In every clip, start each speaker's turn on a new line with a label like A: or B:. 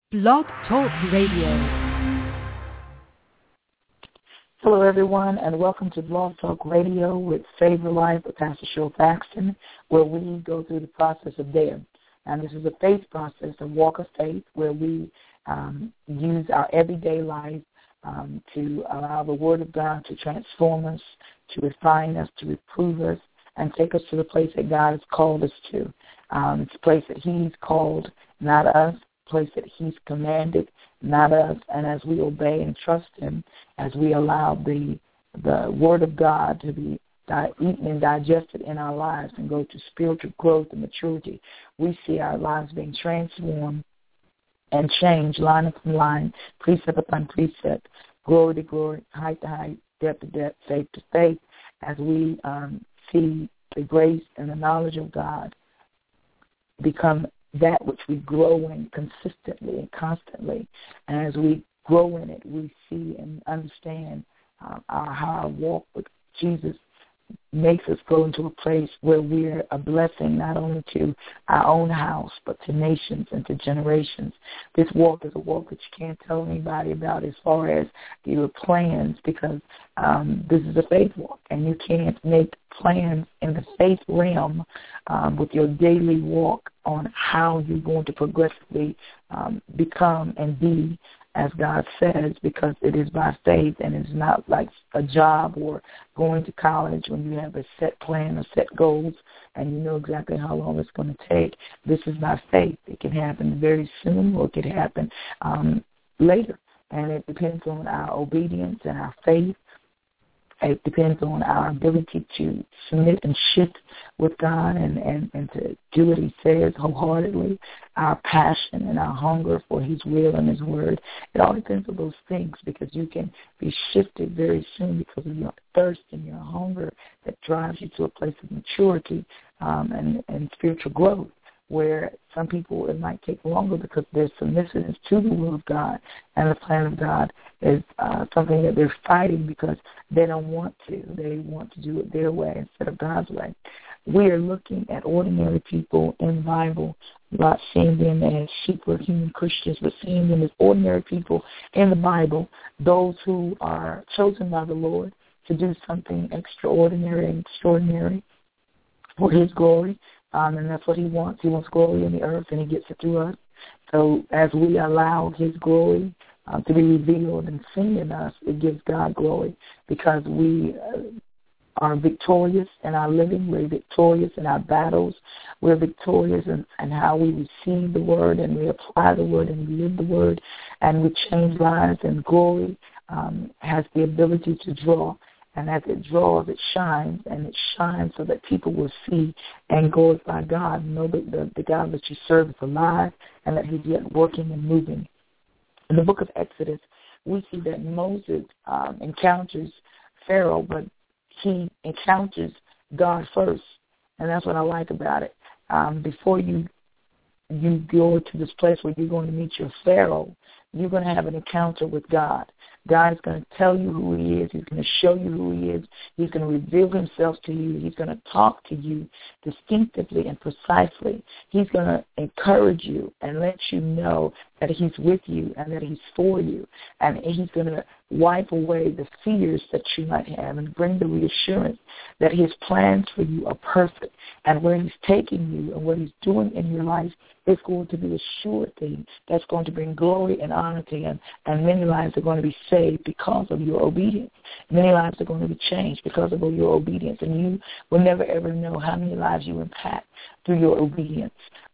A: Blog Talk Radio.
B: Hello, everyone, and welcome to Blog Talk Radio with Favor Life with Pastor Cheryl Paxton, where we go through the process of DARE. And this is a faith process, a walk of faith, where we use our everyday life to allow the Word of God to transform us, to refine us, to reprove us, and take us to the place that God has called us to. It's a place that He's called, not us, a place that He's commanded, not us. And as we obey and trust Him, as we allow the Word of God to be eaten and digested in our lives and go to spiritual growth and maturity, we see our lives being transformed and changed line upon line, precept upon precept, glory to glory, height to height, depth to depth, faith to faith, as we see the grace and the knowledge of God become that which we grow in consistently and constantly. And as we grow in it, we see and understand how our walk with Jesus makes us go into a place where we're a blessing not only to our own house, but to nations and to generations. This walk is a walk that you can't tell anybody about as far as your plans, because this is a faith walk, and you can't make plans in the faith realm with your daily walk on how you're going to progressively become and be as God says, because it is by faith, and it's not like a job or going to college when you have a set plan or set goals and you know exactly how long it's going to take. This is by faith. It can happen very soon, or it could happen later, and it depends on our obedience and our faith. It depends on our ability to submit and shift with God and to do what He says wholeheartedly, our passion and our hunger for His will and His word. It all depends on those things, because you can be shifted very soon because of your thirst and your hunger that drives you to a place of maturity and spiritual growth, where some people it might take longer because their submissiveness to the will of God and the plan of God is something that they're fighting because they don't want to. They want to do it their way instead of God's way. We are looking at ordinary people in the Bible, not seeing them as superhuman Christians, but seeing them as ordinary people in the Bible, those who are chosen by the Lord to do something extraordinary and extraordinary for His glory. And that's what He wants. He wants glory in the earth, and He gets it through us. So as we allow His glory to be revealed and seen in us, it gives God glory, because we are victorious in our living. We're victorious in our battles. We're victorious in how we receive the Word, and we apply the Word, and we live the Word, and we change lives. And glory has the ability to draw. And as it draws, it shines, and it shines so that people will see and glorify God, know that the God that you serve is alive and that He's yet working and moving. In the book of Exodus, we see that Moses encounters Pharaoh, but he encounters God first, and that's what I like about it. Before you go to this place where you're going to meet your Pharaoh, you're going to have an encounter with God. God is going to tell you who He is. He's going to show you who He is. He's going to reveal Himself to you. He's going to talk to you distinctively and precisely. He's going to encourage you and let you know that He's with you and that He's for you. And He's going to wipe away the fears that you might have and bring the reassurance that His plans for you are perfect. And where He's taking you and what He's doing in your life is going to be a sure thing that's going to bring glory and honor to Him. And many lives are going to be saved because of your obedience. Many lives are going to be changed because of your obedience. And you will never, ever know how many lives you impact through your obedience.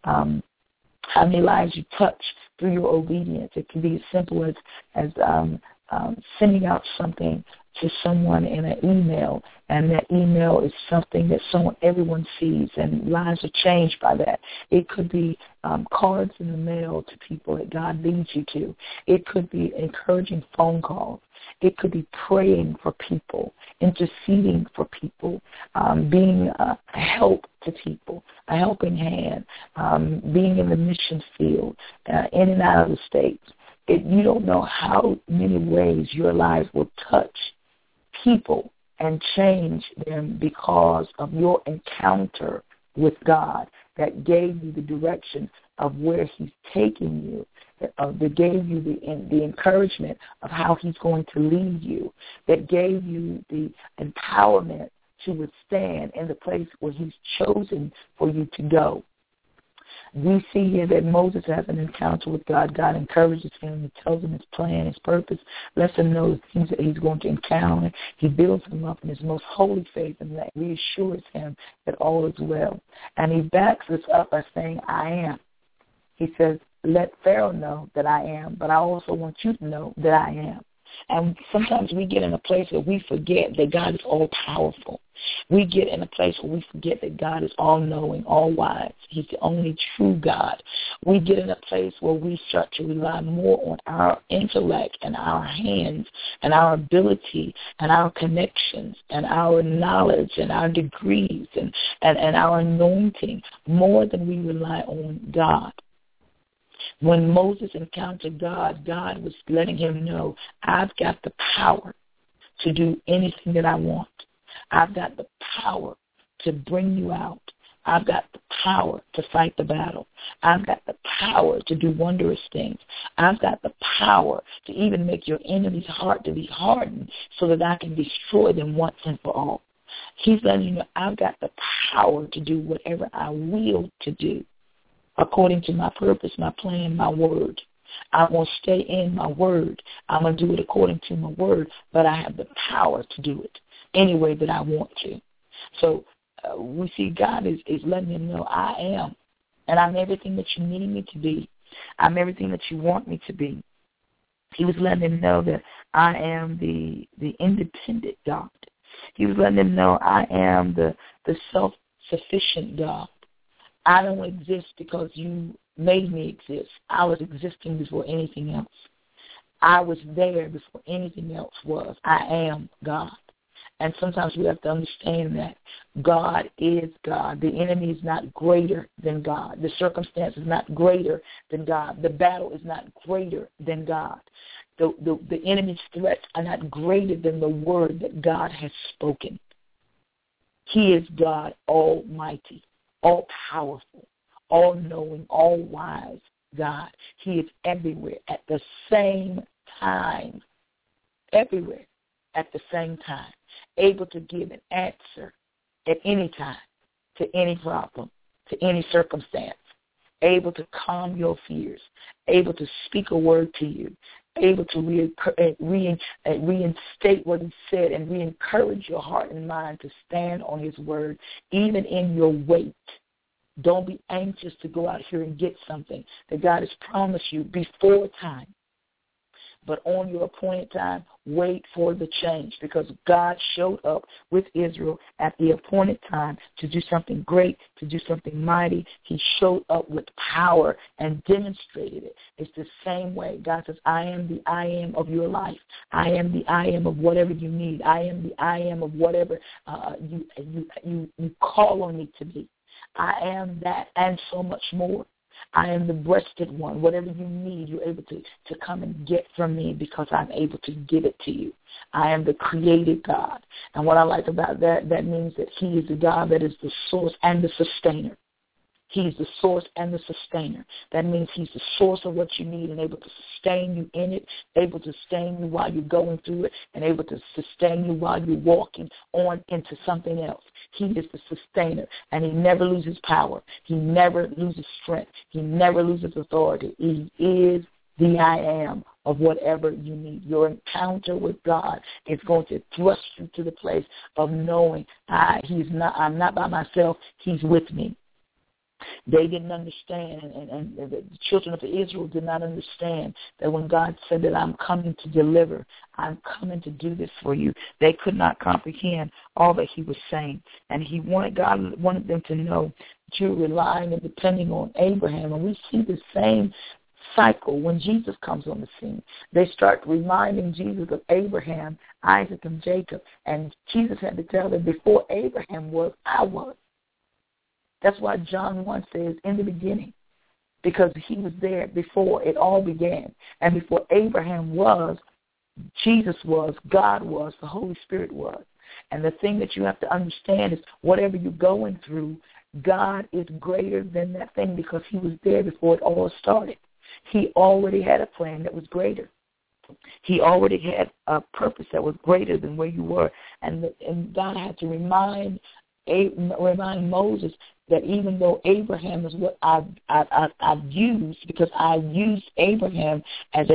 B: How many lives you touch through your obedience. It can be as simple as sending out something to someone in an email, and that email is something that everyone sees, and lives are changed by that. It could be cards in the mail to people that God leads you to. It could be encouraging phone calls. It could be praying for people, interceding for people, being a help to people, a helping hand, being in the mission field, in and out of the States. You don't know how many ways your life will touch people and change them because of your encounter with God that gave you the direction of where he's taking you, that gave you the encouragement of how he's going to lead you, that gave you the empowerment to withstand in the place where he's chosen for you to go. We see here that Moses has an encounter with God. God encourages him. He tells him his plan, his purpose, lets him know the things that he's going to encounter. He builds him up in his most holy faith and that reassures him that all is well. And he backs this up by saying, I am. He says, let Pharaoh know that I am, but I also want you to know that I am. And sometimes we get in a place where we forget that God is all-powerful. We get in a place where we forget that God is all-knowing, all-wise. He's the only true God. We get in a place where we start to rely more on our intellect and our hands and our ability and our connections and our knowledge and our degrees and our anointing more than we rely on God. When Moses encountered God, God was letting him know, I've got the power to do anything that I want. I've got the power to bring you out. I've got the power to fight the battle. I've got the power to do wondrous things. I've got the power to even make your enemy's heart to be hardened so that I can destroy them once and for all. He's letting you know, I've got the power to do whatever I will to do, according to my purpose, my plan, my word. I'm going to stay in my word. I'm going to do it according to my word, but I have the power to do it any way that I want to. So we see God is letting him know, I am, and I'm everything that you need me to be. I'm everything that you want me to be. He was letting him know that I am the independent God. He was letting him know I am the self-sufficient God. I don't exist because you made me exist. I was existing before anything else. I was there before anything else was. I am God. And sometimes we have to understand that God is God. The enemy is not greater than God. The circumstance is not greater than God. The battle is not greater than God. The enemy's threats are not greater than the word that God has spoken. He is God Almighty, all-powerful, all-knowing, all-wise God. He is everywhere at the same time, everywhere at the same time, able to give an answer at any time to any problem, to any circumstance, able to calm your fears, able to speak a word to you, able to reinstate what he said and re-encourage your heart and mind to stand on his word, even in your wait. Don't be anxious to go out here and get something that God has promised you before time. But on your appointed time, wait for the change, because God showed up with Israel at the appointed time to do something great, to do something mighty. He showed up with power and demonstrated it. It's the same way. God says, I am the I am of your life. I am the I am of whatever you need. I am the I am of whatever you call on me to be. I am that and so much more. I am the breasted one. Whatever you need, you're able to come and get from me because I'm able to give it to you. I am the created God. And what I like about that means that he is the God that is the source and the sustainer. He's the source and the sustainer. That means he's the source of what you need and able to sustain you in it, able to sustain you while you're going through it, and able to sustain you while you're walking on into something else. He is the sustainer, and he never loses power. He never loses strength. He never loses authority. He is the I am of whatever you need. Your encounter with God is going to thrust you to the place of knowing I'm not by myself. He's with me. They didn't understand, and the children of Israel did not understand that when God said that I'm coming to deliver, I'm coming to do this for you, they could not comprehend all that he was saying. And God wanted them to know that you're relying and depending on Abraham. And we see the same cycle when Jesus comes on the scene. They start reminding Jesus of Abraham, Isaac, and Jacob. And Jesus had to tell them, before Abraham was, I was. That's why John 1 says, in the beginning, because he was there before it all began. And before Abraham was, Jesus was, God was, the Holy Spirit was. And the thing that you have to understand is whatever you're going through, God is greater than that thing because he was there before it all started. He already had a plan that was greater. He already had a purpose that was greater than where you were. And God had to remind Moses that even though Abraham is what I've used, because I used Abraham as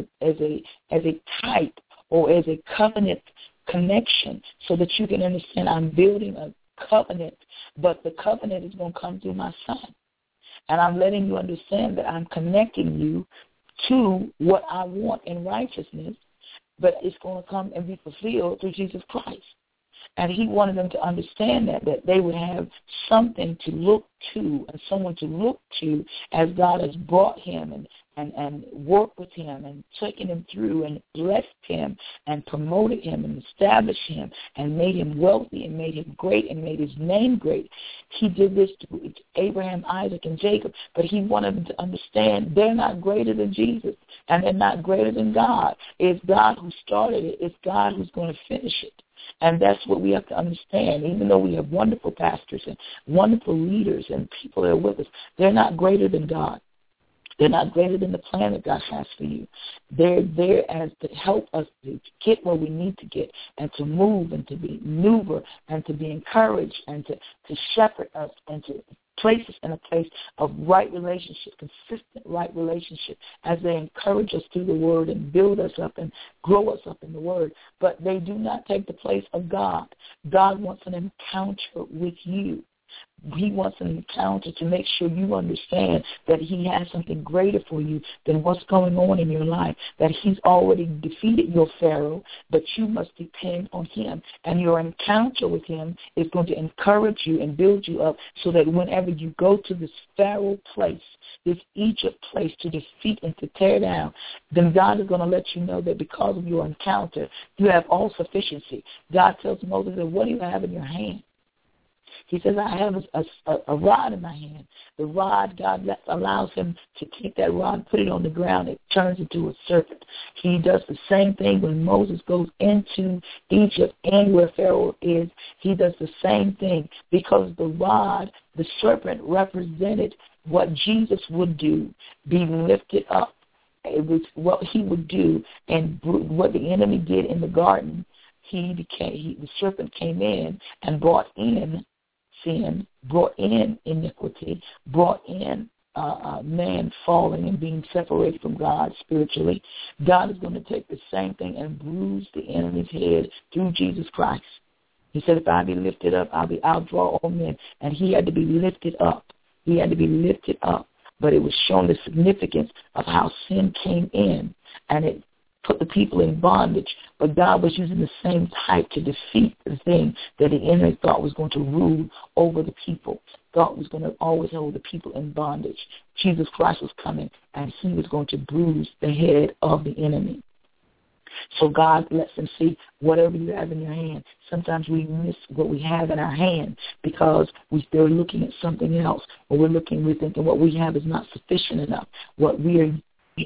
B: a type or as a covenant connection, so that you can understand I'm building a covenant, but the covenant is going to come through my son. And I'm letting you understand that I'm connecting you to what I want in righteousness, but it's going to come and be fulfilled through Jesus Christ. And he wanted them to understand that they would have something to look to and someone to look to as God has brought him and worked with him and taken him through and blessed him and promoted him and established him and made him wealthy and made him great and made his name great. He did this to Abraham, Isaac, and Jacob, but he wanted them to understand they're not greater than Jesus and they're not greater than God. It's God who started it. It's God who's going to finish it. And that's what we have to understand. Even though we have wonderful pastors and wonderful leaders and people that are with us, they're not greater than God. They're not greater than the plan that God has for you. They're there as to help us to get where we need to get and to move and to be maneuver and to be encouraged and to shepherd us and to place us in a place of right relationship, consistent right relationship, as they encourage us through the word and build us up and grow us up in the word. But they do not take the place of God. God wants an encounter with you. He wants an encounter to make sure you understand that he has something greater for you than what's going on in your life, that he's already defeated your Pharaoh, but you must depend on him. And your encounter with him is going to encourage you and build you up so that whenever you go to this Pharaoh place, this Egypt place to defeat and to tear down, then God is going to let you know that because of your encounter, you have all sufficiency. God tells Moses, what do you have in your hand? He says, I have a rod in my hand. The rod, God allows him to take that rod, put it on the ground. It turns into a serpent. He does the same thing when Moses goes into Egypt and where Pharaoh is. He does the same thing because the rod, the serpent, represented what Jesus would do, be lifted up. It was what he would do, and what the enemy did in the garden. The serpent came in and brought in sin, brought in iniquity, brought in man falling and being separated from God spiritually. God is going to take the same thing and bruise the enemy's head through Jesus Christ. He said, if I be lifted up, I'll draw all men. And he had to be lifted up. He had to be lifted up. But it was showing the significance of how sin came in, and it put the people in bondage. But God was using the same type to defeat the thing that the enemy thought was going to rule over the people, thought was going to always hold the people in bondage. Jesus Christ was coming, and he was going to bruise the head of the enemy. So God lets them see whatever you have in your hand. Sometimes we miss what we have in our hand because we're still looking at something else, or we're thinking what we have is not sufficient enough. What we are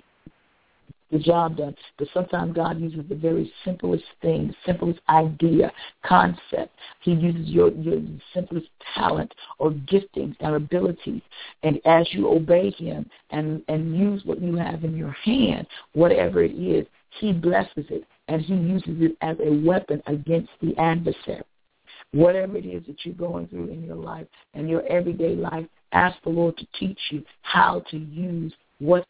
B: the job done. But sometimes God uses the very simplest thing, the simplest idea, concept. He uses your simplest talent or giftings and abilities. And as you obey him and use what you have in your hand, whatever it is, he blesses it, and he uses it as a weapon against the adversary. Whatever it is that you're going through in your life and your everyday life, ask the Lord to teach you how to use what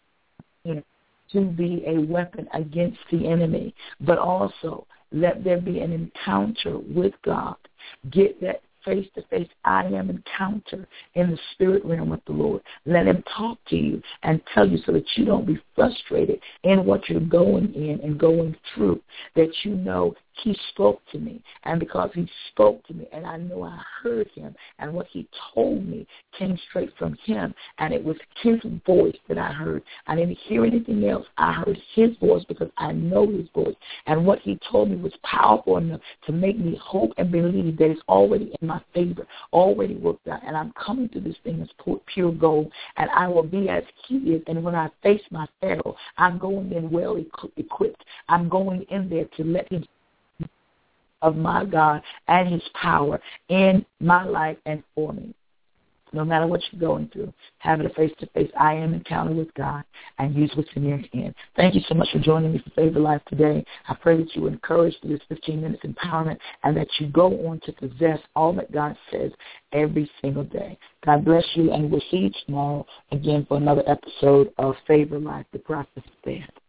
B: to be a weapon against the enemy. But also, let there be an encounter with God. Get that face-to-face I am encounter in the spirit realm with the Lord. Let him talk to you and tell you so that you don't be frustrated in what you're going in and going through, that you know he spoke to me. And because he spoke to me and I know I heard him, and what he told me came straight from him, and it was his voice that I heard. I didn't hear anything else. I heard his voice because I know his voice. And what he told me was powerful enough to make me hope and believe that it's already in my favor, already worked out. And I'm coming through this thing as pure gold, and I will be as he is. And when I face my Pharaoh, I'm going in well equipped. I'm going in there to let him of my God and his power in my life and for me. no matter what you're going through. Have it a face-to-face I am encounter with God and use what's in your hand. Thank you so much for joining me for Favor Life today. I pray that you were encouraged through this 15 minutes empowerment and that you go on to possess all that God says every single day. God bless you, and we'll see you tomorrow again for another episode of Favor Life, the Process of Death.